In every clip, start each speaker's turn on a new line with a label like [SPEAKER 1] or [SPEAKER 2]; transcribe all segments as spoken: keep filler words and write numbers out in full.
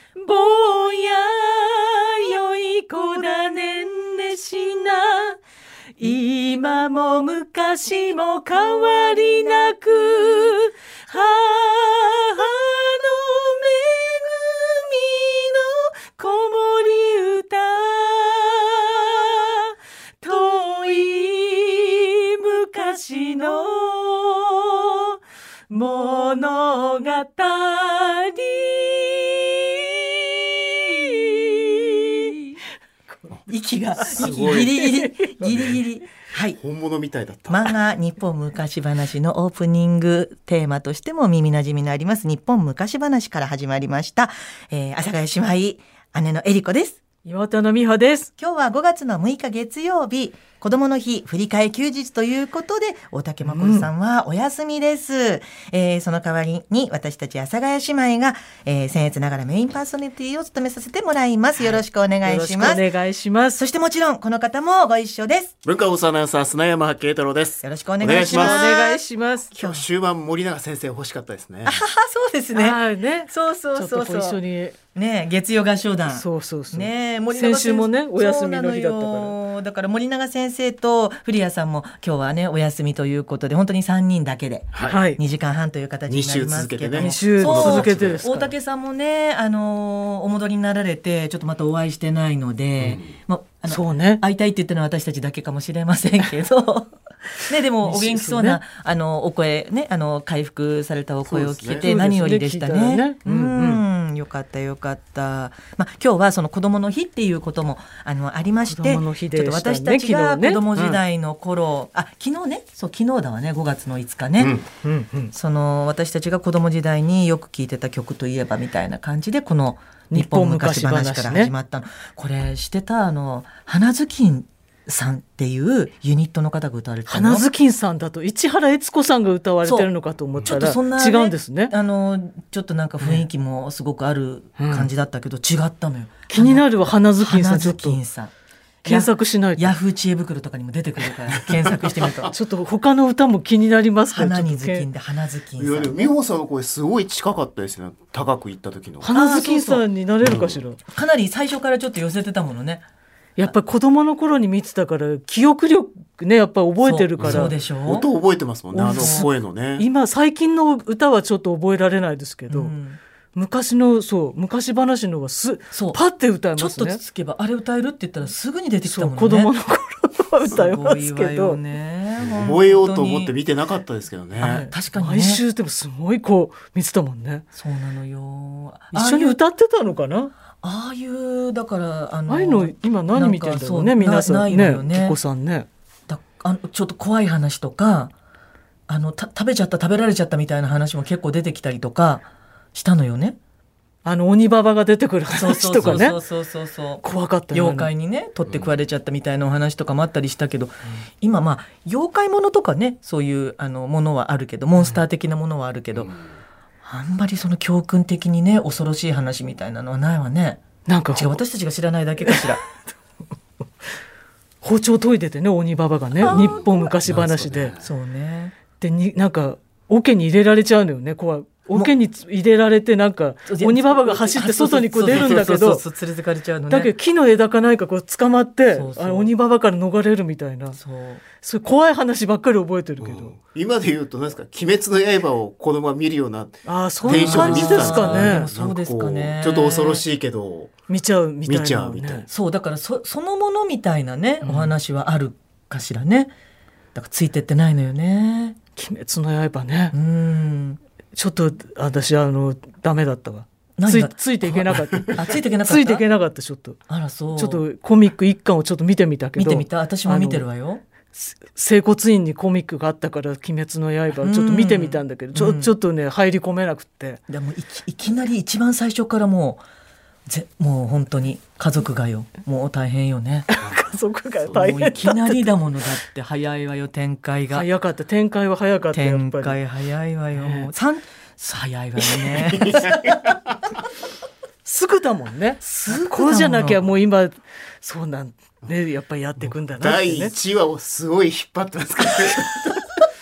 [SPEAKER 1] 坊やよい子だねんねしな、今も昔も変わりなく母の恵みの子守歌、遠い昔の物語。息が息ギリギリギリギリはい、
[SPEAKER 2] 本物みたいだった。
[SPEAKER 1] 漫画日本昔話のオープニングテーマとしても耳なじみのあります日本昔話から始まりました、えー、阿佐ヶ谷姉妹姉のえりこです。
[SPEAKER 3] 妹の美穂です。
[SPEAKER 1] 今日はごがつのむいか月曜日、子供の日振り替え休日ということで大竹まことさんはお休みです、うんえー、その代わりに私たち阿佐ヶ谷姉妹が、えー、僭越ながらメインパーソナリティを務めさせてもらいます。よろしくお願いします。
[SPEAKER 3] よろしくお願いします。
[SPEAKER 1] そしてもちろんこの方もご一緒です。
[SPEAKER 2] 文化放送アナウンサー砂山慶太郎です。
[SPEAKER 1] よろしくお願いします。
[SPEAKER 3] お願いします。
[SPEAKER 2] 今日終盤森永先生欲しかったですね。
[SPEAKER 1] あそうですね。
[SPEAKER 3] あね
[SPEAKER 1] そうそうそうそう。
[SPEAKER 3] ちょっと一緒に
[SPEAKER 1] ね月曜合唱団。
[SPEAKER 3] そうそうそう。
[SPEAKER 1] ね森
[SPEAKER 3] 永先生先週もねお休みの日だったから。
[SPEAKER 1] だから森永先生と古谷さんも今日はねお休みということで本当にさんにんだけでにじかんはんという形になりますけど、
[SPEAKER 2] に週続けてね。
[SPEAKER 3] に週続けてですから。
[SPEAKER 1] 大竹さんもね、あのー、お戻りになられてちょっとまたお会いしてないので、うんまあの
[SPEAKER 3] そうね、
[SPEAKER 1] 会いたいって言ったのは私たちだけかもしれませんけどね、でもお元気そうな、ね、あのお声ね、あの回復されたお声を聞けて何よりでしたね。ねうん、うん、よかったよかった。まあ、今日はその子どもの日っていうこともあのありまして、
[SPEAKER 3] 子供の日でしたね、
[SPEAKER 1] ちょっと私たちが子供時代の頃、ねうん、あ昨日ねそう昨日だわねごがつのいつかね、うんうんうん、その私たちが子供時代によく聴いてた曲といえばみたいな感じでこの日本昔話から始まったの、ね、これしてたあの花ずきんさんっていうユニットの方が歌われてたの。
[SPEAKER 3] 花ずきんさんだと市原悦子さんが歌われてるのかと思ったらそんな、ね、違うんですね。
[SPEAKER 1] あのちょっとなんか雰囲気もすごくある感じだったけど、うん、違ったのよ。
[SPEAKER 3] 気になるわ花ずきんさん。
[SPEAKER 1] 花ずきんさん
[SPEAKER 3] 検索しないと
[SPEAKER 1] ヤフー知恵袋とかにも出てくるから検索してみると
[SPEAKER 3] ちょっと他の歌も気になりますから。
[SPEAKER 1] 花にずきんで花ずきんさん、ね、
[SPEAKER 2] 美穂さんの声すごい近かったですね。高く行った時の
[SPEAKER 3] 花ずきんさんになれるかしら、うん、
[SPEAKER 1] かなり最初からちょっと寄せてたものね。
[SPEAKER 3] やっぱり子供の頃に見てたから記憶力ねやっぱ覚えてるから。
[SPEAKER 1] そうでしょ。
[SPEAKER 2] 音覚えてますもんね、あの声のね。
[SPEAKER 3] 今最近の歌はちょっと覚えられないですけど、うん、昔のそう昔話のがすパッて歌えますね。
[SPEAKER 1] ちょっとつつけばあれ歌えるって言ったらすぐに出てきたもんね。
[SPEAKER 3] 子供の頃の歌えますけど
[SPEAKER 1] ね、
[SPEAKER 2] 覚えようと思って見てなかったですけどね。
[SPEAKER 1] 確かにね
[SPEAKER 3] 毎週でもすごいこう見てたもんね。
[SPEAKER 1] そうなのよ。
[SPEAKER 3] 一緒に歌ってたのかな。
[SPEAKER 1] ああいうだからあの
[SPEAKER 3] ああいうの今何見てるんだろうね皆さんね。キコさんね
[SPEAKER 1] だあのちょっと怖い話とかあのた食べちゃった食べられちゃったみたいな話も結構出てきたりとかしたのよね。
[SPEAKER 3] あの鬼ババが出てくる話とかね。
[SPEAKER 1] そうそうそうそう
[SPEAKER 3] 怖かったよ。
[SPEAKER 1] 妖怪にね取って食われちゃったみたいなお話とかもあったりしたけど、うん、今まあ妖怪ものとかねそういうあのものはあるけどモンスター的なものはあるけど、うん、あんまりその教訓的にね恐ろしい話みたいなのはないわね。なんか違う私たちが知らないだけかしら
[SPEAKER 3] 包丁研いでてね鬼ババがね日本昔話で
[SPEAKER 1] そうね
[SPEAKER 3] でになんか桶に入れられちゃうのよね。怖い桶に入れられてなんか鬼ババが走って外にこう出るんだけど
[SPEAKER 1] 連れてかれちゃうのね。
[SPEAKER 3] だけど木の枝かないかこう捕まってそうそうあ鬼ババから逃れるみたいなそうそういう怖い話ばっかり覚えてるけど、うん、
[SPEAKER 2] 今で言うと何ですか鬼滅の刃を子供が見るような
[SPEAKER 3] あそういう感じですかね。
[SPEAKER 1] そうですかね。
[SPEAKER 2] ちょっと恐ろしいけど
[SPEAKER 3] 見ちゃうみたいな、ね、
[SPEAKER 2] 見ちゃうみたいな。
[SPEAKER 1] そうだから そ, そのものみたいなね、うん、お話はあるかしらね。だからついてってないのよね
[SPEAKER 3] 鬼滅の刃ね。
[SPEAKER 1] うん
[SPEAKER 3] ちょっと私あのダメだったわ。つ い, ついていけなかった
[SPEAKER 1] あついていけなかった
[SPEAKER 3] ついていけなかったちょっと
[SPEAKER 1] あらそう
[SPEAKER 3] ちょっとコミック一巻をちょっと見てみたけど
[SPEAKER 1] 見てみた私も見てるわよ。
[SPEAKER 3] 整骨院にコミックがあったから鬼滅の刃をちょっと見てみたんだけど、うん、ち, ょちょっとね入り込めなくて
[SPEAKER 1] でも い, きいきなり一番最初からもうぜもう本当に家族がよもう大変よね
[SPEAKER 3] 家族が大変だった。
[SPEAKER 1] いきなりだものだって早いわよ展開が。
[SPEAKER 3] 早かった展開は早かったやっぱり
[SPEAKER 1] 展開早いわよ、ね、さん早いわよね
[SPEAKER 3] すぐだもんね。こうじゃなきゃもう今そうなんねやっぱりやっていくんだなって、ね、
[SPEAKER 2] だいいちわをすごい引っ張ってますからね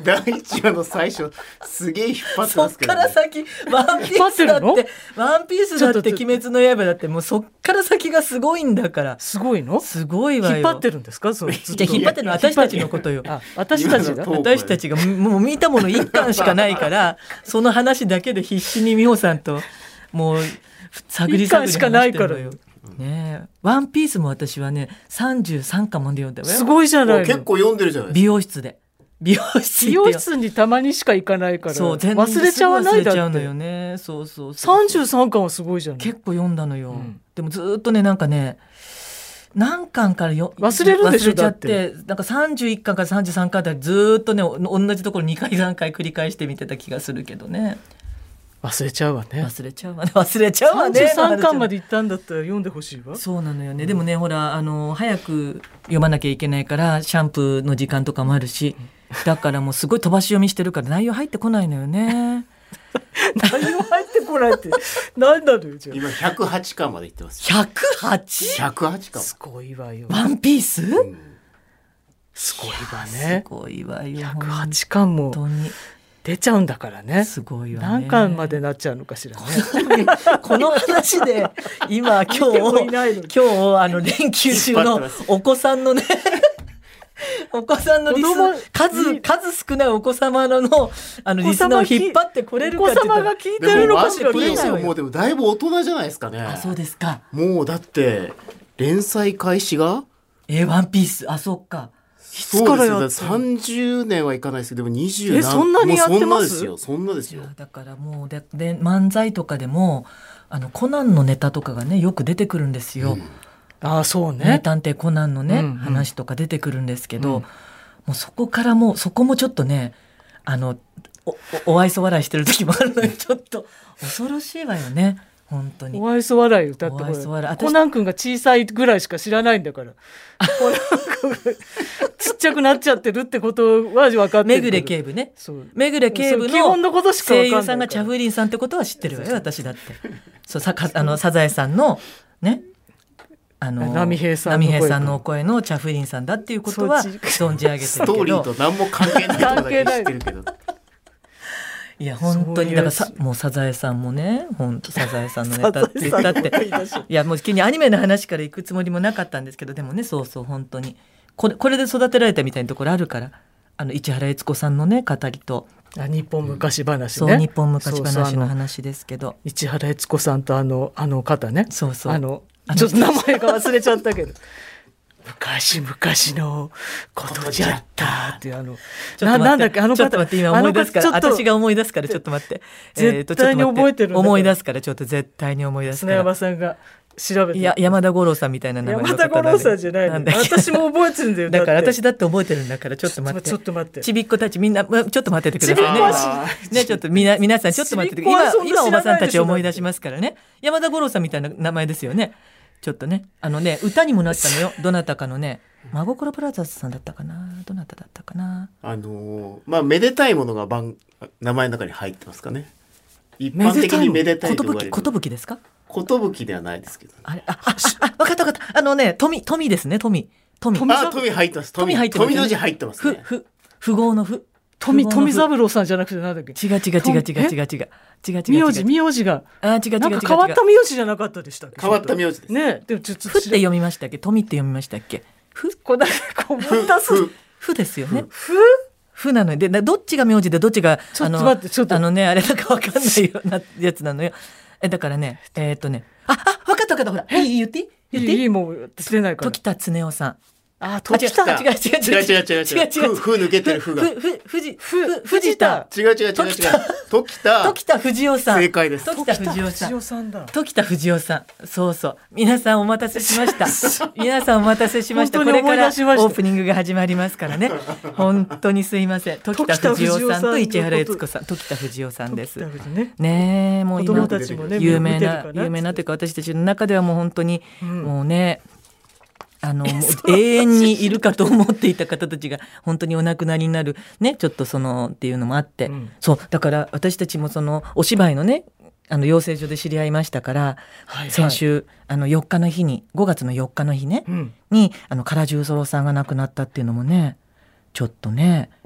[SPEAKER 2] だいいちわの最初すげえ引っ張って
[SPEAKER 1] そっ
[SPEAKER 2] ますけど、ね、
[SPEAKER 1] から先ワンピースだってワンピースだって鬼滅の刃だってもうそっから先がすごいんだから。
[SPEAKER 3] すごいの？
[SPEAKER 1] すごいわよ。
[SPEAKER 3] 引っ張ってるんですか？そう
[SPEAKER 1] じゃ引っ張ってるのは私たちのことよ。
[SPEAKER 3] あ、私たちが
[SPEAKER 1] 私たちがもう見たもの一巻しかないからその話だけで必死に美穂さんともう探り探り話してるのよ。一巻しかないからねえ、ワンピースも私はねさんじゅうさんかんまで読んだわよ。
[SPEAKER 3] すごいじゃないの。
[SPEAKER 2] 結構読んでるじゃないですか。
[SPEAKER 1] 美容室で美容室
[SPEAKER 3] 美容室にたまにしか行かないから
[SPEAKER 1] そう
[SPEAKER 3] 忘れちゃわないだって。
[SPEAKER 1] 忘れちゃうのよね。そうそうそう
[SPEAKER 3] さんじゅうさんかんはすごいじゃない。
[SPEAKER 1] 結構読んだのよ、うん、でもずっとねなんかね何巻からよ
[SPEAKER 3] 忘れるでしょ。
[SPEAKER 1] 忘れちゃってなんかさんじゅういっかんからさんじゅうさんかんでずっとね同じところにかいさんかい繰り返して見てた気がするけどね。
[SPEAKER 3] 忘れちゃうわね。
[SPEAKER 1] 忘れちゃうわね。忘れちゃうわね。
[SPEAKER 3] さんじゅうさんかんまで行ったんだったら読んでほしいわ。
[SPEAKER 1] そうなのよね。でもねほらあの早く読まなきゃいけないからシャンプーの時間とかもあるし、だからもうすごい飛ばし読みしてるから内容入ってこないのよね。
[SPEAKER 3] 内容入ってこないって何なのよ。
[SPEAKER 2] 今ひゃくはちかんまで行ってます。
[SPEAKER 1] ひゃくはち？
[SPEAKER 2] ひゃくはちかん。
[SPEAKER 3] すごいわよ。
[SPEAKER 1] ワンピース？うん、
[SPEAKER 3] すごいわね。
[SPEAKER 1] すごいわよ。
[SPEAKER 3] ひゃくはちかんも出ちゃうんだからね。
[SPEAKER 1] すごいわね。
[SPEAKER 3] 何巻までなっちゃうのかしらね。
[SPEAKER 1] この話で今今日今日あの連休中のお子さんのねお子さんのリス数数少ないお子様ののあのリスナーを引っ張ってこれるかって言ったら、
[SPEAKER 3] お子様が聞いてるのかしら。
[SPEAKER 2] もうでもだいぶ大人じゃないですかね。
[SPEAKER 1] あ、そうですか。
[SPEAKER 2] もうだって連載開始が
[SPEAKER 1] えー、ワンピース、あ、そっか。
[SPEAKER 2] いつからやってる？さんじゅうねんはいかないですけど、でもにじゅう
[SPEAKER 3] えそんなにやってます？もうそんなです
[SPEAKER 2] よ。そんなですよ。
[SPEAKER 1] だからもうでで漫才とかでもあのコナンのネタとかがねよく出てくるんですよ。うん、
[SPEAKER 3] ああそうね。
[SPEAKER 1] 名探偵コナンのね、うんうん、話とか出てくるんですけど、うん、もうそこからもうそこもちょっとねあの お, お, お愛想笑いしてる時もあるのにちょっと恐ろしいわよね。本当に
[SPEAKER 3] お愛想笑い歌ってこれコナン君が小さいぐらいしか知らないんだからコナン君がちっちゃくなっちゃってるってことは分かってる。
[SPEAKER 1] めぐれ警部ね。めぐれ警部の声優さんがチャフリンさんってことは知ってるわよ。私だってそうさあのサザエさんのねあの
[SPEAKER 3] 波平さ
[SPEAKER 1] んのお声のチャフリンさんだっていうことは存じ上げてるけど
[SPEAKER 2] ストーリーと何も関係ないことだけ知ってるけど
[SPEAKER 1] いや本当にだからさもうサザエさんもね本当サザエさんのネタって言ったっていやもう急にアニメの話から行くつもりもなかったんですけどでもねそうそう本当にこれ、これで育てられたみたいなところあるからあの市原悦子さんのね語りと
[SPEAKER 3] あ日本昔話ね、
[SPEAKER 1] そう日本昔話の話ですけど
[SPEAKER 3] 市原悦子さんとあのあの方ね
[SPEAKER 1] そうそう
[SPEAKER 3] あのちょっと名前が忘れちゃったけど昔々のことじゃったっていうあの
[SPEAKER 1] ななんだっけあの方ちょっと待って今思い出すから私が思い出すからちょっと待って
[SPEAKER 3] 絶対に覚えてるんだ
[SPEAKER 1] 思い出すからちょっと絶対に思い出すから
[SPEAKER 3] 砂山さんが調べて
[SPEAKER 1] いや山田五郎さんみたいな名前の方
[SPEAKER 3] 山田五郎さんじゃないの私も覚えてるんだよ
[SPEAKER 1] だから私だって覚えてるんだからちょっと待って
[SPEAKER 3] ちょっと待って
[SPEAKER 1] ちびっ子たちみんなちょっと待っててくださいねねちょっとみな皆さんちょっと待ってて今今おばさんたち思い出しますからね山田五郎さんみたいな名前ですよねちょっとねあのね歌にもなったのよどなたかのね真心ブラザーズさんだったかなどなただったかな
[SPEAKER 2] あのー、まあめでたいものが番名前の中に入ってますかね一般的にめでたいと言われる
[SPEAKER 1] ことぶきですか
[SPEAKER 2] ことぶきではないですけど
[SPEAKER 1] あれあああ分かった分かったあのね富富ですね富富
[SPEAKER 2] あ富入ってます富入ってます富の字入ってますね
[SPEAKER 1] ふふ富豪の富
[SPEAKER 3] 富富三郎さんじゃなくてなんだっけ
[SPEAKER 1] 違う違う違う違う違う違う違う違う
[SPEAKER 3] 名字名字が
[SPEAKER 1] あ違う違う違う
[SPEAKER 3] なんか変わった名字じゃなかったでしたっけ
[SPEAKER 2] 変わった名字です
[SPEAKER 3] ねでもちょっと
[SPEAKER 1] ふって読みましたっけ富って読みましたっけふ
[SPEAKER 3] こだこ思い出す
[SPEAKER 1] ふですよね
[SPEAKER 3] ふ
[SPEAKER 1] ふなのでどっちが名字でどっちが
[SPEAKER 3] ちょっと待ってちょっと
[SPEAKER 1] あのねあれなんかわかんないようなやつなのよえだからねえっとねああ分かった分かったほらいい言っていい言っていい
[SPEAKER 3] いいもうしてないから
[SPEAKER 1] 時田恒夫さん
[SPEAKER 3] あ、時田
[SPEAKER 1] 違う違う違う違う違う違う違う
[SPEAKER 2] ふ抜けてるふが
[SPEAKER 1] ふふ藤藤田
[SPEAKER 2] 違う違う違う違う時田
[SPEAKER 1] 時田藤夫さん
[SPEAKER 2] 正解です
[SPEAKER 1] 時田藤夫さん
[SPEAKER 3] さんだ
[SPEAKER 1] 時田藤夫さんそうそう皆さんお待たせしました皆さんお待たせしましたこれからオープニングが始まりますからね本当にすいません時田藤夫さんと市原悦子さん時田藤夫さんですねえもう今有名な有名なというか私たちの中ではもう本当にもうねあの永遠にいるかと思っていた方たちが本当にお亡くなりになるねちょっとそのっていうのもあって、うん、そうだから私たちもそのお芝居のねあの養成所で知り合いましたから、はいはい、先週あのよっかの日にごがつのよっかの日ね、うん、にあの唐十三郎さんが亡くなったっていうのもねちょっとね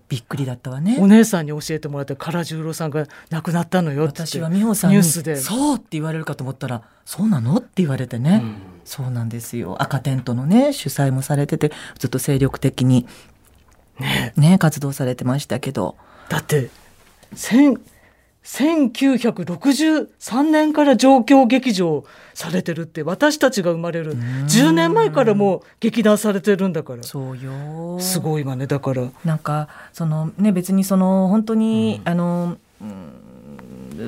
[SPEAKER 1] びっくりだったわね。
[SPEAKER 3] お姉さんに教えてもらった唐十郎さんが亡くなったのよって
[SPEAKER 1] 私は美穂さんに
[SPEAKER 3] ニュースで
[SPEAKER 1] そうって言われるかと思ったらそうなのって言われてね、うん、そうなんですよ。赤テントのね主催もされててずっと精力的にね、ね活動されてましたけど、
[SPEAKER 3] だってせんきゅうひゃくろくじゅうさんねんから状況劇場されてるって、私たちが生まれるじゅうねんまえからもう劇団されてるんだから。
[SPEAKER 1] そうよ、
[SPEAKER 3] すごいわね。だから
[SPEAKER 1] なんかそのね別にその本当に、うん、あの、うん、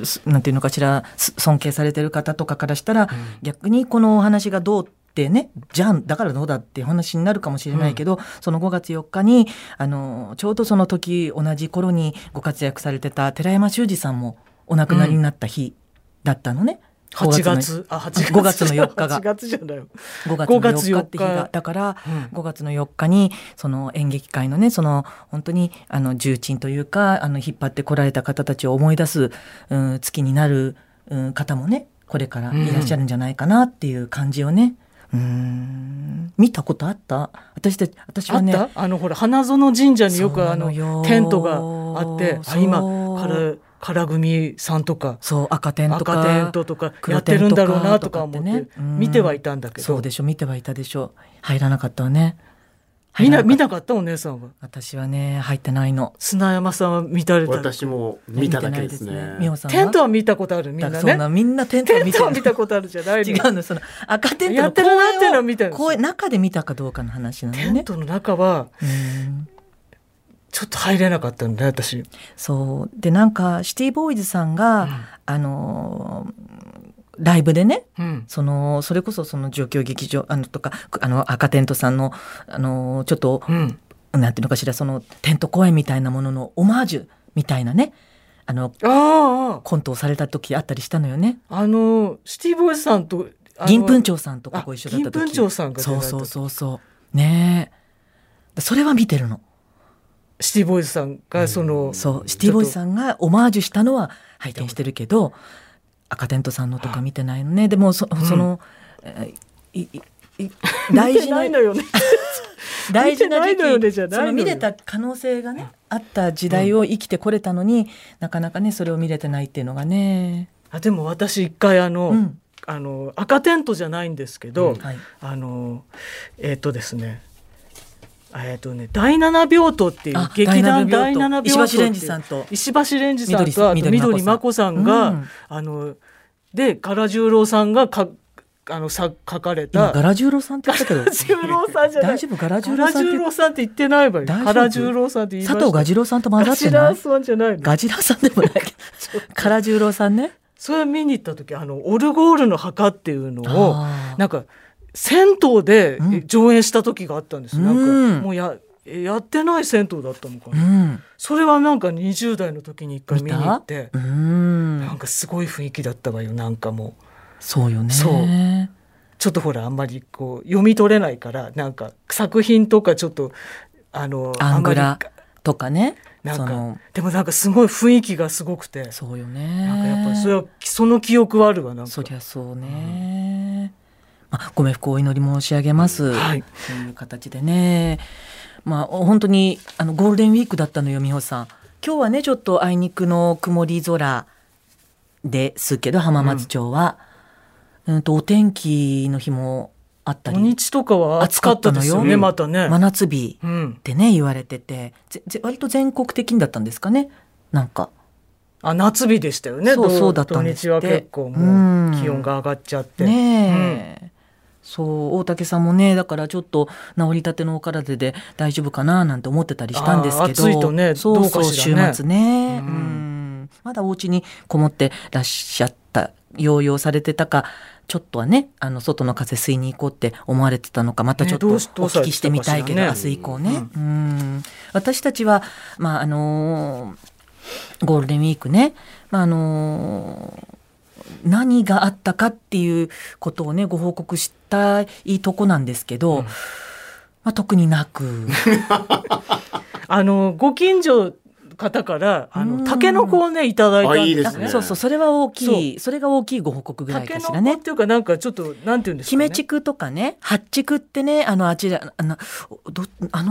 [SPEAKER 1] なんていうのかしら尊敬されてる方とかからしたら、うん、逆にこのお話がどうってね、じゃあだからどうだっていう話になるかもしれないけど、うん、そのごがつよっかにあのちょうどその時同じ頃にご活躍されてた寺山修司さんもお亡くなりになった日だったのね、
[SPEAKER 3] うん、はちがつあはちがつ
[SPEAKER 1] ごがつのよっかが
[SPEAKER 3] はちがつじゃない
[SPEAKER 1] ごがつのよっかって日がだから、うん、ごがつのよっかにその演劇界のねその本当にあの重鎮というかあの引っ張ってこられた方たちを思い出す、うん、月になる、うん、方もねこれからいらっしゃるんじゃないかなっていう感じをね、うーん見たことあった？私た私はね、
[SPEAKER 3] あったあのほら花園神社によくあのテントがあってあ今から唐組さんとか
[SPEAKER 1] そう赤テントとか
[SPEAKER 3] 赤テントとかやってるんだろうなとか思って、ね、見てはいたんだけど。
[SPEAKER 1] そうでしょ見てはいたでしょ。入らなかったわね。
[SPEAKER 3] 見な見なかったお姉さんは。
[SPEAKER 1] 私はね入ってないの。
[SPEAKER 3] 砂山さんは見たれた。
[SPEAKER 2] 私も見ただけですね。
[SPEAKER 1] 美穂さんは
[SPEAKER 3] テントは見たことある。みんなね。
[SPEAKER 1] そうなみんなテントは見て
[SPEAKER 3] テントは見たことあるじゃないの。
[SPEAKER 1] 違うのその赤テントの
[SPEAKER 3] やってるなっていうのは見たんですよ。
[SPEAKER 1] 中で見たかどうかの話なのね。
[SPEAKER 3] テントの中はうんちょっと入れなかったんだ私。
[SPEAKER 1] そうでなんかシティボーイズさんが、うん、あのライブでね、うん、そのそれこそその状況劇場あのとかあの赤テントさんのあのちょっと、うん、なんていうのかしらそのテント公演みたいなもののオマージュみたいなねあのあコントをされた時あったりしたのよね。
[SPEAKER 3] あのシティボーイズさんと
[SPEAKER 1] 銀粉町さんとかご一緒だった時。
[SPEAKER 3] 銀粉町さんが
[SPEAKER 1] そうそうそうそうねえそれは見てるの。
[SPEAKER 3] シティボーイズさんがその、
[SPEAKER 1] うん、そうシティボーイズさんがオマージュしたのは拝見してるけど赤テントさんのとか見てないのね。でも そ, その、うん、いいい大事な大事な時期その見れた可能性がねあった時代を生きてこれたのに、うん、なかなかねそれを見れてないっていうのがね。
[SPEAKER 3] あでも私一回あの、うん、あの赤テントじゃないんですけど、うんはい、あのえっ、ー、とですねえーとね、だいなな病棟っていう劇団だいなな病棟
[SPEAKER 1] 石橋蓮司さんと
[SPEAKER 3] 石橋蓮司さんと緑真子さんが、うん、あので唐十郎さんがかあのさ書かれた
[SPEAKER 1] 今唐十郎さんって言ったけど
[SPEAKER 3] 唐十郎さんじゃない
[SPEAKER 1] 大丈夫唐十郎さんって
[SPEAKER 3] 唐十郎さんって言ってないわよ。唐十郎さんって言いました。
[SPEAKER 1] 佐藤蛾次郎さんと混ざってない
[SPEAKER 3] ガジラーさんじゃないの。
[SPEAKER 1] ガジラーさんでもないけど唐十郎さんね。
[SPEAKER 3] それ見に行った時あのオルゴールの墓っていうのをなんか銭湯で上演した時があったんです、うん、なんかもう や, やってない銭湯だったのかな、うん、それはなんかにじゅう代の時に一回見に行って、うん、なんかすごい雰囲気だったわよ。なんかもう
[SPEAKER 1] そうよね。
[SPEAKER 3] そうちょっとほらあんまりこう読み取れないからなんか作品とかちょっとあの
[SPEAKER 1] アングラとかね
[SPEAKER 3] なんかそのでもなんかすごい雰囲気がすごくて
[SPEAKER 1] そうよね。
[SPEAKER 3] なんかやっぱりそれはその記憶はあるわ。なんか
[SPEAKER 1] そりゃそうね、うんまあ、ご冥福をお祈り申し上げます、はい、そういう形でね、まあ、本当にあのゴールデンウィークだったのよ美穂さん。今日はねちょっとあいにくの曇り空ですけど浜松町は、うんうん、とお天気の日もあったり
[SPEAKER 3] 土日とかは暑かったですよね。またね
[SPEAKER 1] 真夏日ってね、うん、言われててぜぜ割と全国的にだったんですかね。なんか
[SPEAKER 3] あ夏日でしたよね。
[SPEAKER 1] そうそうだったんですって。
[SPEAKER 3] 土日は結構もう気温が上がっちゃって、
[SPEAKER 1] うん、ねえ、うんそう大竹さんもねだからちょっと治りたてのお体で大丈夫かななんて思ってたりしたんですけど
[SPEAKER 3] 暑いとね
[SPEAKER 1] そうそう
[SPEAKER 3] どうかしらね
[SPEAKER 1] 週末ね、うんうん、まだお家にこもってらっしゃった療養されてたかちょっとはねあの外の風吸いに行こうって思われてたのかまたちょっとお聞きしてみたいけど、ね、明日以降ね、うんうん、私たちは、まああのー、ゴールデンウィークね、まああのー何があったかっていうことをねご報告したいとこなんですけど、うんまあ、特になく
[SPEAKER 3] あのご近所方からあのタケノコをねいただいたんですね。
[SPEAKER 2] いいですね。
[SPEAKER 1] そうそうそれは大きい そ, それが大きいご報告ぐらいかしらね。
[SPEAKER 3] タケノコっていうかなんかちょっとなんていうんですかね
[SPEAKER 1] 姫地区とかね八地区ってねあのあちらあのどあのか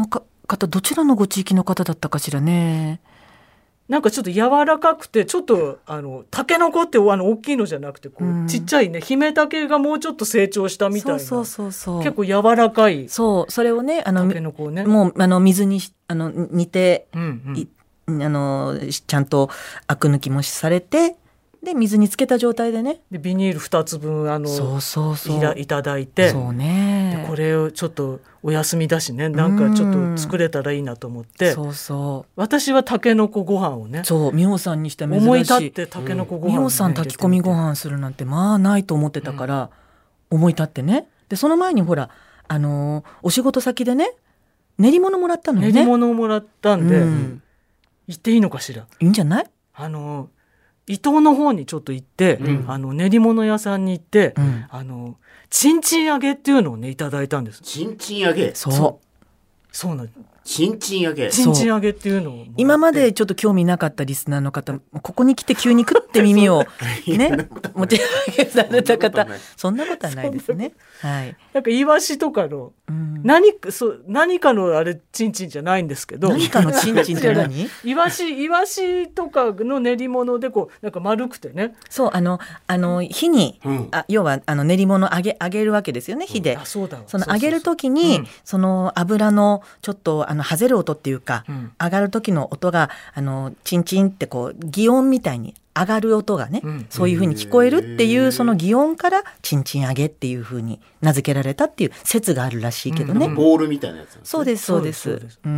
[SPEAKER 1] 方どちらのご地域の方だったかしらね。
[SPEAKER 3] なんかちょっと柔らかくてちょっとあのタケノコってあの大きいのじゃなくてこう、うん、ちっちゃいね姫タケがもうちょっと成長したみたいな、
[SPEAKER 1] そうそうそうそう、
[SPEAKER 3] 結構柔らかい、
[SPEAKER 1] そうそれをねあの
[SPEAKER 3] タケノコをね
[SPEAKER 1] もうあの水にあの煮て、
[SPEAKER 3] うん
[SPEAKER 1] うん、あのちゃんとアク抜きもされてで水につけた状態でね
[SPEAKER 3] でビニールふたつぶんあの
[SPEAKER 1] そうそうそう
[SPEAKER 3] い, いただいて
[SPEAKER 1] そう、ね、
[SPEAKER 3] でこれをちょっとお休みだしねなんかちょっと作れたらいいなと思って、
[SPEAKER 1] そうそう
[SPEAKER 3] 私はタケノコご飯をね
[SPEAKER 1] そう美穂さんにして珍しい
[SPEAKER 3] 思い立ってタケノコご飯を、ね、
[SPEAKER 1] 美穂さん炊き込みご飯するなんてまあないと思ってたから、うん、思い立ってねでその前にほらあのー、お仕事先でね練り物もらったのよね
[SPEAKER 3] 練り物をもらったんで、
[SPEAKER 1] うん、
[SPEAKER 3] 言っていいのかしら
[SPEAKER 1] いいんじゃない
[SPEAKER 3] あのー伊東の方にちょっと行って、うん、あの練り物屋さんに行って、うん、あのチンチン揚げっていうのをねいただいたんです。
[SPEAKER 2] チンチン揚げ
[SPEAKER 1] そう
[SPEAKER 3] そうなん
[SPEAKER 2] チンチン揚げ
[SPEAKER 3] チンチン揚げっていうのを
[SPEAKER 1] 今までちょっと興味なかったリスナーの方ここに来て急にクッて耳をね持ち上げされた方そんなことはないですね。はい、
[SPEAKER 3] なんかイワシとかの、うん、何, そう何かのあれチンチンじゃないんですけど
[SPEAKER 1] 何かのチンチンって何
[SPEAKER 3] イワシイワシとかの練り物でこうなんか丸くてね
[SPEAKER 1] そうあのあの火に、うん、あ要はあの練り物揚げ揚げるわけですよね火で、うん、
[SPEAKER 3] あそうだ
[SPEAKER 1] その揚げる時にそうそうそう、うん、その油のちょっとあのはぜる音っていうか、うん、上がる時の音があのチンチンってこう擬音みたいに上がる音がね、うん、そういう風に聞こえるっていうその擬音からチンチン揚げっていう風に名付けられたっていう説があるらしいけどね、
[SPEAKER 2] うん、ボールみたいなやつなんですね。
[SPEAKER 1] そうですそうですそうです、うん、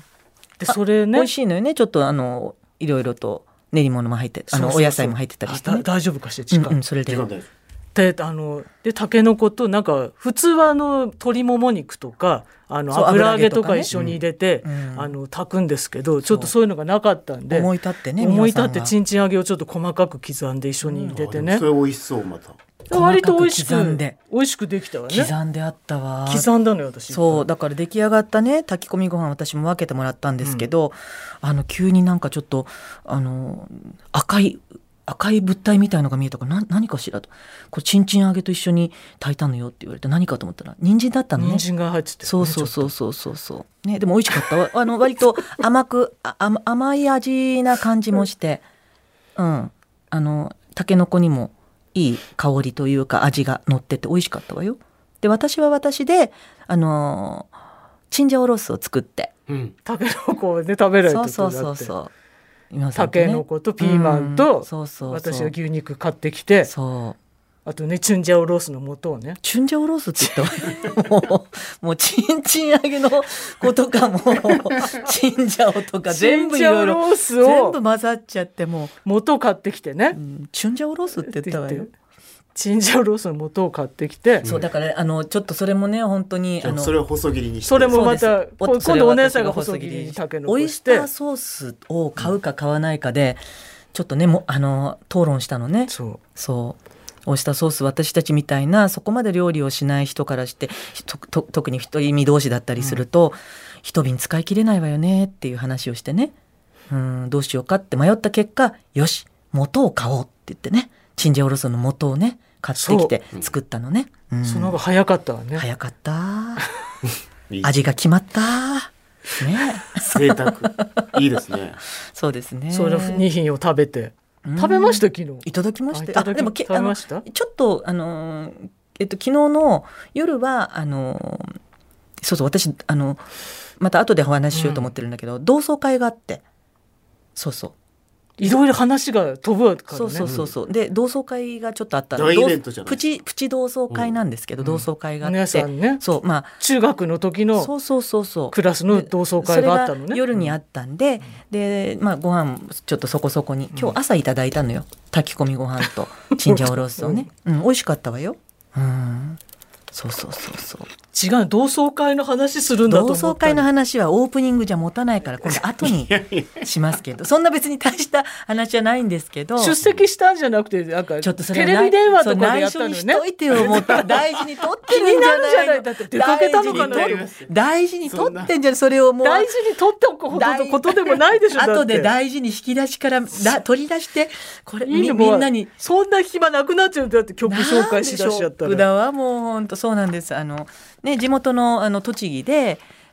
[SPEAKER 3] でそれね
[SPEAKER 1] 美味しいのよねちょっとあのいろいろと練り物も入ってあのお野菜も入ってたりしてね
[SPEAKER 3] 大丈夫かして時間、
[SPEAKER 1] うんうん、それで
[SPEAKER 3] であのでタケノコとなんか普通はあの鶏もも肉とかあの油揚げとか一緒に入れて、ねうん、あの炊くんですけどちょっとそういうのがなかったんで
[SPEAKER 1] 思い立ってね
[SPEAKER 3] 思い立ってチンチン揚げをちょっと細かく刻んで一緒に入れてね、うん、
[SPEAKER 2] それ美味しそうまた
[SPEAKER 3] 割と美味しく美味しくできたわね
[SPEAKER 1] 刻んであったわ
[SPEAKER 3] 刻んだのよ私
[SPEAKER 1] そうだから出来上がったね炊き込みご飯私も分けてもらったんですけど、うん、あの急になんかちょっとあの赤い赤い物体みたいのが見えたからな何かしらとこれチンチン揚げと一緒に炊いたのよって言われて何かと思ったら人参だったのね。
[SPEAKER 3] 人参が入ってて、ね、
[SPEAKER 1] そうそうそうそうそうそうねでも美味しかったあの割と甘くあ甘い味な感じもしてうんあのタケノコにもいい香りというか味が乗ってて美味しかったわよ。で私は私であのチンジャオロースを作って、
[SPEAKER 3] うん、タケノコをね食べられて
[SPEAKER 1] そうそうそうそう
[SPEAKER 3] タケノコとピーマンと、うん、そうそうそう私は牛肉買ってきてそうあとねチュンジャオロースの素をね
[SPEAKER 1] チュンジャオロースって言ったわもう、もうチンチン揚げの子とかもチンジャオとか全部いろいろ全部混ざっちゃっても
[SPEAKER 3] う素買ってきてね、
[SPEAKER 1] うん、チュンジャオロースって言ったわよ
[SPEAKER 3] チンジャオロースの素を買ってきて、
[SPEAKER 1] そうだからあのちょっとそれもね本当にあの
[SPEAKER 2] それを細切りにして
[SPEAKER 3] それもまた今度お姉さんが細切りにタケノコして
[SPEAKER 1] オイスターソースを買うか買わないかで、うん、ちょっとねもあの討論したのね。
[SPEAKER 3] そう
[SPEAKER 1] そうオイスターソース私たちみたいなそこまで料理をしない人からしてとと特に一人身同士だったりすると、うん、一瓶使い切れないわよねっていう話をしてね、うんどうしようかって迷った結果よし元を買おうって言ってねチンジャオロースの素をね買ってきて作ったのね。
[SPEAKER 3] そ,、うん、その方が早かったわね。
[SPEAKER 1] 早かった味が決まったね
[SPEAKER 2] 贅沢いいですね。
[SPEAKER 1] そうですね。
[SPEAKER 3] それに品を食べて食べました昨日
[SPEAKER 1] いただきました。
[SPEAKER 3] あでも食べました
[SPEAKER 1] ちょっとあの、えっと、昨日の夜はあのそうそう私あのまた後でお話ししようと思ってるんだけど、うん、同窓会があってそうそう
[SPEAKER 3] いろいろ話が飛ぶからね。
[SPEAKER 1] そうそうそうそうで同窓会がちょっとあった
[SPEAKER 2] 大イベントじゃない
[SPEAKER 1] プチプチ同窓会なんですけど、うん、同窓会があって、
[SPEAKER 3] お姉さんね
[SPEAKER 1] そうまあ
[SPEAKER 3] 中学の時の
[SPEAKER 1] そうそうそうそう
[SPEAKER 3] クラスの同窓会があったのね。
[SPEAKER 1] それが夜にあったんで、うん、でまあご飯ちょっとそこそこに今日朝いただいたのよ、炊き込みご飯とチンジャオロースをね、うん、美味しかったわよ。うんそうそうそうそう
[SPEAKER 3] 違う同窓会の話するんだと思った。
[SPEAKER 1] 同窓会の話はオープニングじゃ持たないから今度後にしますけどそんな別に大した話じゃないんですけど
[SPEAKER 3] 出席したんじゃなくてなんかちょっとそれテレビ電話とかでやったのよね。
[SPEAKER 1] 内緒にしといてよもう大事に取ってるんじゃない
[SPEAKER 3] 気になるじゃないだって出かけたのかな
[SPEAKER 1] 大事に取ってんじゃんそれをもう
[SPEAKER 3] 大事に取っておくほどのことでもないでしょ。
[SPEAKER 1] 後で大事に引き出しからだ取り出してこれいいみんなに
[SPEAKER 3] そんな暇なくなっちゃうんだって曲紹介しだしちゃったら。
[SPEAKER 1] だわもう本当そうなんです。あのね、地元 の, あの栃木で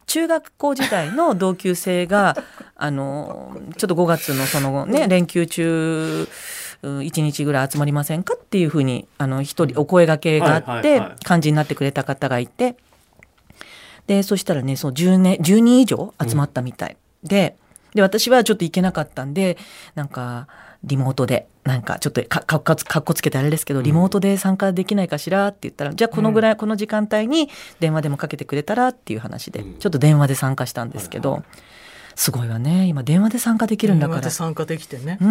[SPEAKER 1] 中学校時代の同級生があのちょっとごがつのそのね連休中いちにちぐらい集まりませんかっていうふうにあの一人お声掛けがあって、はいはいはい、幹事になってくれた方がいて、でそしたらねそう 10, 年じゅうにん以上集まったみたい、うん、で, で私はちょっと行けなかったんでなんかリモートでなんかちょっとか か, か, かっこつけてあれですけど、リモートで参加できないかしらって言ったら、うん、じゃあこのぐらいこの時間帯に電話でもかけてくれたらっていう話で、うん、ちょっと電話で参加したんですけど、はいはい、すごいわね今電話で参加できるんだから。
[SPEAKER 3] 電話で参加できてね、
[SPEAKER 1] うん、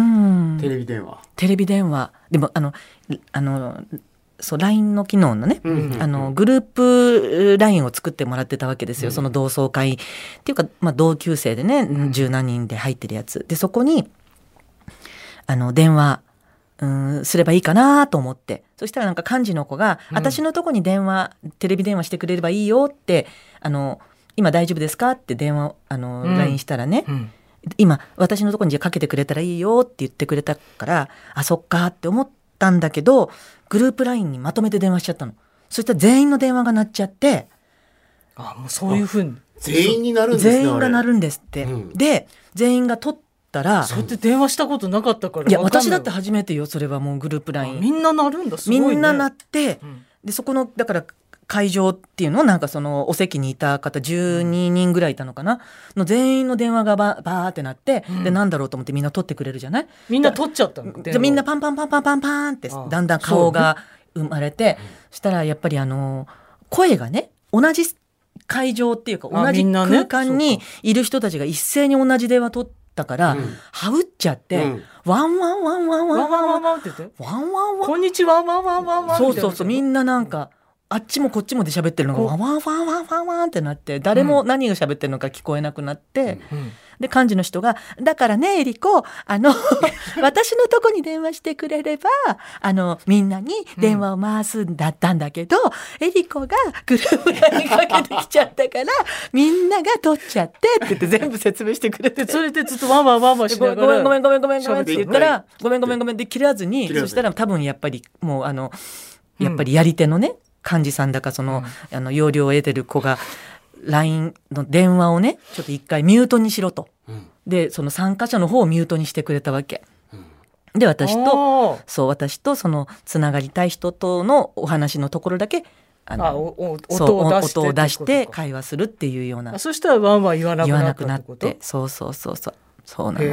[SPEAKER 2] テレビ電話
[SPEAKER 1] テレビ電話でもあのあのそう ライン の機能のね、うんうんうん、あのグループ ライン を作ってもらってたわけですよ、うん、その同窓会っていうか、まあ、同級生でね十何人で入ってるやつで、そこにあの電話うんすればいいかなと思って、そしたらなんか幹事の子が、うん、私のとこに電話テレビ電話してくれればいいよってあの今大丈夫ですかって電話あの、うん、ライン したらね、うん、今私のとこにじゃかけてくれたらいいよって言ってくれたから、あそっかって思ったんだけどグループ ライン にまとめて電話しちゃったの。そしたら全員の電話が鳴っちゃって、
[SPEAKER 3] あもうそういうふうに
[SPEAKER 2] 全員になるんですね。
[SPEAKER 1] 全員が鳴るんですって、うん、で全員が取ったら、
[SPEAKER 3] そうやって電話したことなかったから。
[SPEAKER 1] いや私だって初めてよそれは。もうグループ ライン
[SPEAKER 3] みんな鳴るんだ、すごいね。
[SPEAKER 1] みんな鳴って、うん、でそこのだから会場っていうのなんかそのお席にいた方じゅうににんぐらいいたのかなの全員の電話がバー、バーってなって、うん、でなんだろうと思ってみんな取ってくれるじゃない。
[SPEAKER 3] みんな取っちゃったの。
[SPEAKER 1] じゃみんなパンパンパンパンパンパンってだんだん顔が生まれて、そしたらやっぱりあの声がね同じ会場っていうか同じ空間にいる人たちが一斉に同じ電話取ってだから、うん、はうっちゃって、うん、ワンワンワンワンワンワンワンワンって言ってワンワンワン
[SPEAKER 3] こんにちはワンワンワンワンワン
[SPEAKER 1] そうそうそうみんななんかあっちもこっちもで喋ってるのがワンワンワンワンワンワンってなって誰も何が喋ってるのか聞こえなくなって、うん、で幹事の人がだからねえりこあの私のとこに電話してくれればあのみんなに電話を回すんだったんだけど、うん、えりこがグループラインかけてきちゃったからみんなが取っちゃってって言って全部説明してくれて
[SPEAKER 3] それでずっとワンワンワンワンしながら
[SPEAKER 1] ごめんごめんごめんごめんごめんって言ったらごめんごめんごめんで切らずにそしたら多分やっぱりもうあのやっぱりやり手のね幹事さんだかその、うん、あの要領を得てる子が ライン の電話をねちょっと一回ミュートにしろと、うん、でその参加者の方をミュートにしてくれたわけ、うん、で私とそう私とそのつながりたい人とのお話のところだけあのあおお音を出して、音を出して会話するっていうような。
[SPEAKER 3] あそしたらワンワン言わなくなったってこと？
[SPEAKER 1] そうそうそうそうそうなの、うん、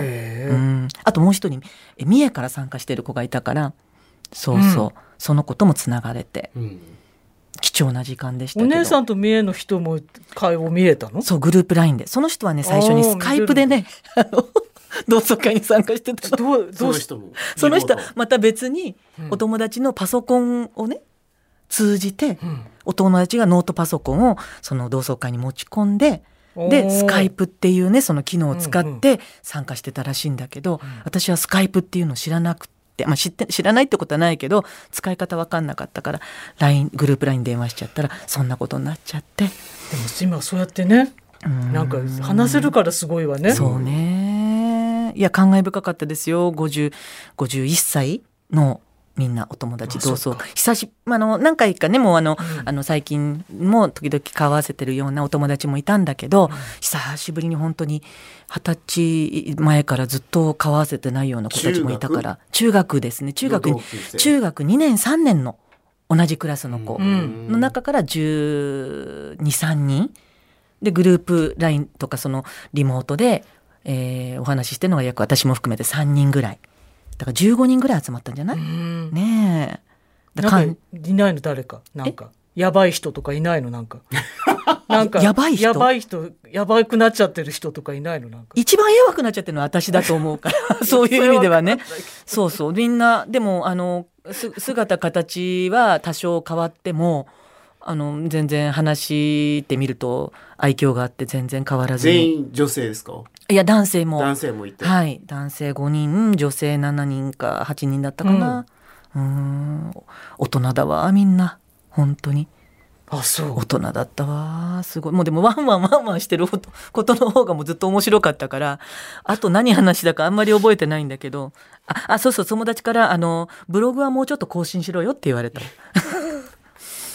[SPEAKER 1] あともう一人え三重から参加してる子がいたからそうそう、うん、その子ともつながれて、うん貴重な時間でしたけど。
[SPEAKER 3] お姉さんと三重の人も会話見れたの？
[SPEAKER 1] そうグループ ライン でその人はね最初にスカイプでね同窓会に参加してたの。
[SPEAKER 3] どうどうし
[SPEAKER 1] その人もその人はまた別にお友達のパソコンをね通じて、うん、お友達がノートパソコンをその同窓会に持ち込んででスカイプっていうねその機能を使って参加してたらしいんだけど、うんうん、私はスカイプっていうのを知らなくてまあ、知って、知らないってことはないけど使い方分かんなかったから ライン グループ ライン 電話しちゃったらそんなことになっちゃって。でも
[SPEAKER 3] 今そうやってねなんか話せるからすごいわね。
[SPEAKER 1] そうねいや感慨深かったですよ。ごじゅう、ごじゅういっさいのみんなお友達同窓久しあの何回かねもうあの、うん、あの最近も時々顔合わせてるようなお友達もいたんだけど、うん、久しぶりに本当に二十歳前からずっと顔合わせてないような子たちもいたから中学ですね中学中学にねんさんねんの同じクラスの子の中からじゅうに、さんにんでグループ ライン とかそのリモートで、えー、お話ししてるのが約私も含めてさんにんぐらいだからじゅうごにんぐらい集まったんじゃない？ねえ。
[SPEAKER 3] だからなんかいないの誰かなんかやばい人とかいないのなんかなんか
[SPEAKER 1] やばい人
[SPEAKER 3] やばい人やばくなっちゃってる人とかいないのなんか
[SPEAKER 1] 一番やばくなっちゃってるのは私だと思うからそういう意味ではねそうそうみんなでもあの姿形は多少変わってもあの全然話してみると愛嬌があって全然変わらずに。
[SPEAKER 2] 全員女性ですか？
[SPEAKER 1] いや男性も
[SPEAKER 2] 男性もいて、
[SPEAKER 1] はい、男性ごにん女性しちにんかはちにんだったかな、うん、うーん大人だわみんな本当に。
[SPEAKER 3] あそう
[SPEAKER 1] 大人だったわすごい。もうでもワンワンワンワンしてることの方がもうずっと面白かったからあと何話だかあんまり覚えてないんだけど あ, あそうそう友達からあのブログはもうちょっと更新しろよって言われた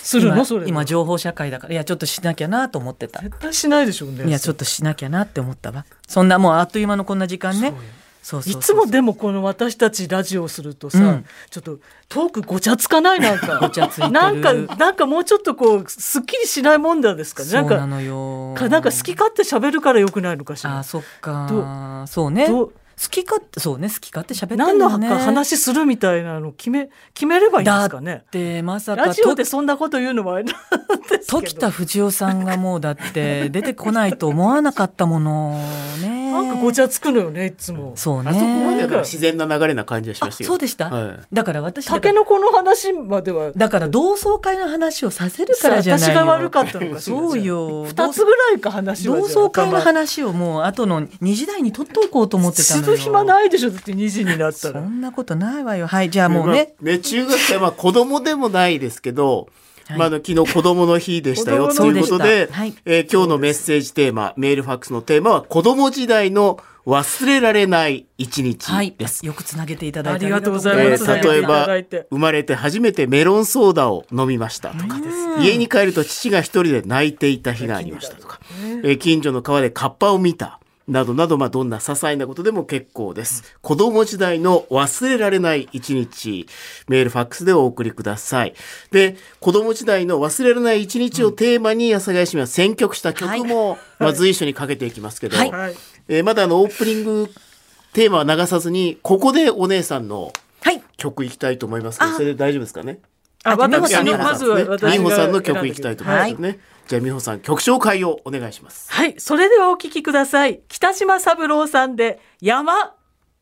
[SPEAKER 3] するのそれ
[SPEAKER 1] 今情報社会だからいやちょっとしなきゃなと思ってた。
[SPEAKER 3] 絶対しないでしょうね。
[SPEAKER 1] いやちょっとしなきゃなって思ったわ。そんなもうあっという間のこんな時間ね。
[SPEAKER 3] そうそうそうそういつもでもこの私たちラジオするとさ、うん、ちょっとトークごちゃつかないなんか
[SPEAKER 1] ごちゃついてる
[SPEAKER 3] なんかなんかもうちょっとこうすっきりしないもんなんですかね。
[SPEAKER 1] そうなのよ。
[SPEAKER 3] なんかなんか好き勝手喋るからよくないのかしら。
[SPEAKER 1] あそっかそうね好き勝手そうね好き勝手喋ってるのね。
[SPEAKER 3] 何の話するみたいなの決め決めればいいんですかね。
[SPEAKER 1] だってまさか
[SPEAKER 3] ラジオでそんなこと言うのもあれなんですけど
[SPEAKER 1] 時田藤夫さんがもうだって出てこないと思わなかったものね。
[SPEAKER 3] なんかごちゃつくのよねいつも。
[SPEAKER 1] そうね。
[SPEAKER 2] あそこまでは自然な流れな感じがしましたよ。
[SPEAKER 1] そうでした、はい、だから私
[SPEAKER 3] タケノコの話までは
[SPEAKER 1] だから同窓会の話をさせるからじゃないよ。
[SPEAKER 3] 私が悪かったのかしら。
[SPEAKER 1] そうよ
[SPEAKER 3] ふたつぐらいか話は
[SPEAKER 1] 同窓会の話をもう後のにじ台に取っておこうと思ってたのよ。
[SPEAKER 3] する暇ないでしょだってにじになったら。
[SPEAKER 1] そんなことないわよ。はいじゃあもうね、
[SPEAKER 2] まあ、ね中学生は子供でもないですけどはいまあ、昨日子どもの日でしたよということで、はいえー、今日のメッセージテーマメールファックスのテーマは子ども時代の忘れられない一日です、
[SPEAKER 1] はい、よくつなげていただいて
[SPEAKER 3] ありがとうございます、
[SPEAKER 2] えー、例えば生まれて初めてメロンソーダを飲みましたとか家に帰ると父が一人で泣いていた日がありましたとか、えー、近所の川でカッパを見たなどなど、まあ、どんな些細なことでも結構です。子供時代の忘れられない一日、メールファックスでお送りください。で、子供時代の忘れられない一日をテーマに、阿佐ヶ谷姉妹は選曲した曲も、はいまあ、随所にかけていきますけど、はいえー、まだあのオープニングテーマは流さずに、ここでお姉さんの曲いきたいと思いますけど、それで大丈夫ですかね。
[SPEAKER 3] あ、私のまずは私が
[SPEAKER 2] 美穂さんの曲いきたいと思いますね。はいじゃあ美穂さん曲紹介をお願いします。
[SPEAKER 3] はいそれではお聴きください。北島三郎さんで山。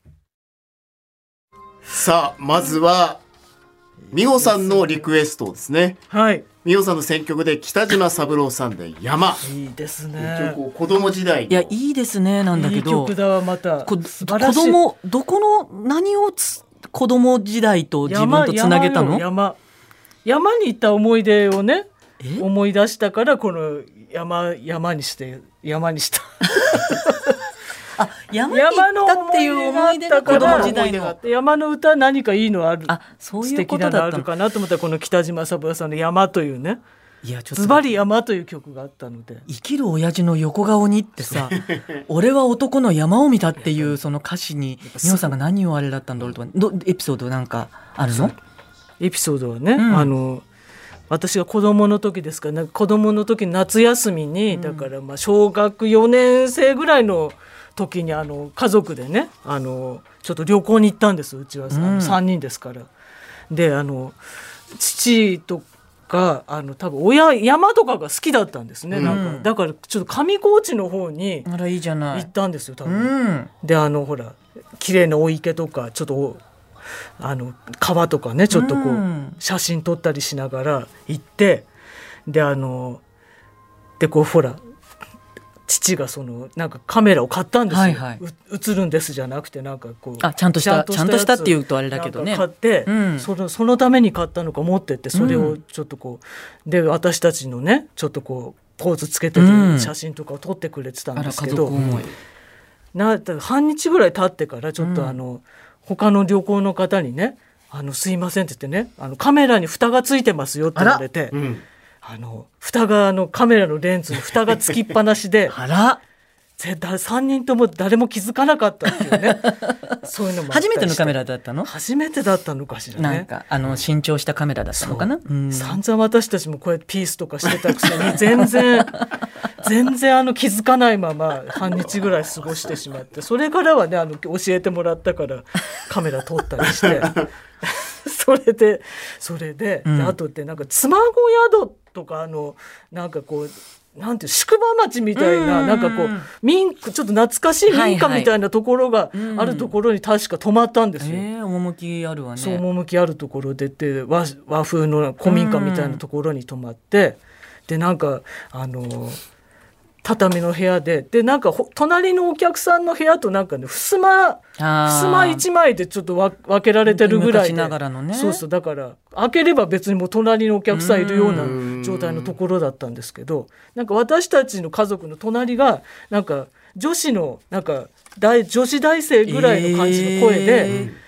[SPEAKER 2] さあまずは美穂さんのリクエストですね。
[SPEAKER 3] はい
[SPEAKER 2] 美穂さんの選曲で北島三郎さんで山。
[SPEAKER 3] いいですね。
[SPEAKER 2] 子供時代
[SPEAKER 1] いやいいですねなんだけど
[SPEAKER 3] いい曲だわまた
[SPEAKER 1] こ子供どこの何をつ子供時代と自分とつなげたの。
[SPEAKER 3] 山山山に行った思い出をね思い出したからこの 山, 山にして山にした
[SPEAKER 1] あ山に行ったっていう思い出が子供時代の
[SPEAKER 3] 山の歌何かいいのある
[SPEAKER 1] あそういうことだったの
[SPEAKER 3] 素敵なのあるかなと思ったらこの北島三郎さんの山というね
[SPEAKER 1] いやちょっと
[SPEAKER 3] ズバリ山という曲があったので
[SPEAKER 1] 生きる親父の横顔にってさ俺は男の山を見たっていうその歌詞に美穂さんが何をあれだったんだろうとかどエピソードなんかあるの。
[SPEAKER 3] エピソードはね、うん、あの私が子供の時ですからね子供の時夏休みに、うん、だからまあ小学よねん生ぐらいの時にあの家族でねあのちょっと旅行に行ったんですうちは、うん、さんにんですから。であの父とかあの多分親山とかが好きだったんですね、うん、なんかだからちょっと上高地の方に行ったんですよ多分、うん、であのほら綺麗なお池とかちょっとあの川とかねちょっとこう、うん、写真撮ったりしながら行ってであのでこうほら父がそのなんかカメラを買ったんですよ、はいはい、映るんですじゃなくてなんかこう
[SPEAKER 1] あちゃんとしたちゃんとしたっていうとあれだけどね
[SPEAKER 3] 買って、うん、そのそのために買ったのか持ってってそれをちょっとこうで私たちのねちょっとこうポーズつけてる写真とかを撮ってくれてたんですけど、うん、な半日ぐらい経ってからちょっとあの、うん他の旅行の方にねあのすいませんって言ってねあのカメラに蓋がついてますよって言われて あ,、うん、あの蓋があのカメラのレンズに蓋がつきっぱなしで
[SPEAKER 1] あら
[SPEAKER 3] 絶対さんにんとも誰も気づかなかったっていうねそういうのも
[SPEAKER 1] 初めてのカメラだったの
[SPEAKER 3] 初めてだったのかしらね
[SPEAKER 1] なんかあの新調したカメラだったのかな、うん、
[SPEAKER 3] 散々私たちもこうやってピースとかしてたくせに全然全然あの気づかないまま半日ぐらい過ごしてしまってそれからはねあの教えてもらったからカメラ撮ったりしてそれでそれで、うん、であとってなんか妻子宿とかあのなんかこうなんていう宿場町みたいな、なんかこう民ちょっと懐かしい民家みたいなところがあるところに確か泊まったんですよ、
[SPEAKER 1] はいはいえー、趣あるわね
[SPEAKER 3] そう趣あるところでで 和, 和風の古民家みたいなところに泊まってでなんかあの畳の部屋ででなんか隣のお客さんの部屋となんかね襖襖一枚でちょっと分けられてるぐらいで
[SPEAKER 1] ながらの、ね、
[SPEAKER 3] そうそうだから開ければ別にもう隣のお客さんいるような状態のところだったんですけどなんか私たちの家族の隣がなんか女子のなんか大女子大生ぐらいの感じの声で、えー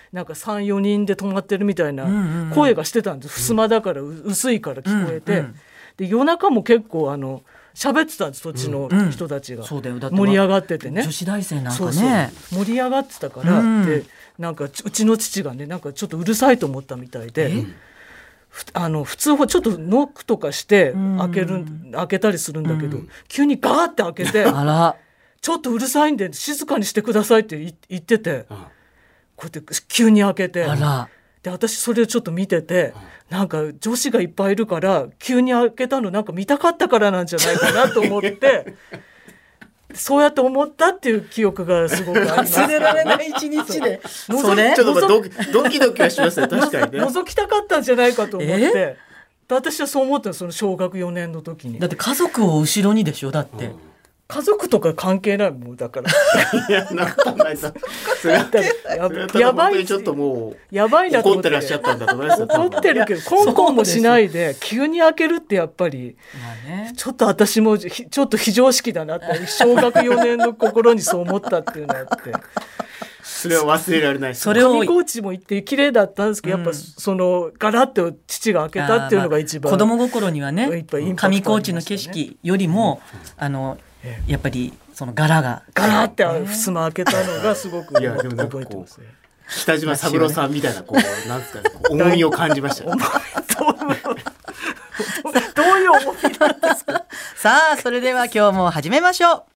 [SPEAKER 3] なんか さん,よ 人で泊まってるみたいな声がしてたんです。襖だから薄いから聞こえて、うんうん、で夜中も結構あの喋ってたんです、そっちの人たちが、うんうん、盛り上がっててね、
[SPEAKER 1] 女子大生なんかね、
[SPEAKER 3] そうそう盛り上がってたから、うん、でなんかうちの父がねなんかちょっとうるさいと思ったみたいで、あの普通はちょっとノックとかして開ける、うん、開けたりするんだけど、うん、急にガーって開けてあらちょっとうるさいんで静かにしてくださいって言ってて、うん、こうやって急に開けて、あらで私それをちょっと見てて、なんか女子がいっぱいいるから急に開けたのなんか見たかったからなんじゃないかなと思ってそうやって思ったっていう記憶がすごくあります。
[SPEAKER 1] 忘れられない一日で
[SPEAKER 2] それちょっとドキドキドキはしますね、確かにね。
[SPEAKER 3] 覗きたかったんじゃないかと思って、私はそう思ったの、その小学よねんの時に。
[SPEAKER 1] だって家族を後ろにでしょ、だって、うん、
[SPEAKER 3] 家族とか関係ないもんだから
[SPEAKER 2] いやなんかないさそれはやばいちょっともうやばいなと思って怒ってらっしゃったんだと思いますよ。
[SPEAKER 3] 怒ってるけどコンコンもしないで急に開けるってやっぱり、まあね、ちょっと私もちょっと非常識だなって小学よねんの心にそう思ったっていうのがあって
[SPEAKER 2] それは忘れられない。
[SPEAKER 3] それを上高地も行って綺麗だったんですけど、うん、やっぱそのガラッと父が開けたっていうのが一番、
[SPEAKER 1] まあ、子供心にはね上高地の景色よりも、うん、あのやっぱりその柄が
[SPEAKER 3] ガラって襖開けたのがすごく覚えてますね。
[SPEAKER 2] 北島三郎さんみたいなこうなんですかね、重みを感じましたね。
[SPEAKER 3] どういう重みなんですか。
[SPEAKER 1] さあそれでは今日も始めましょう。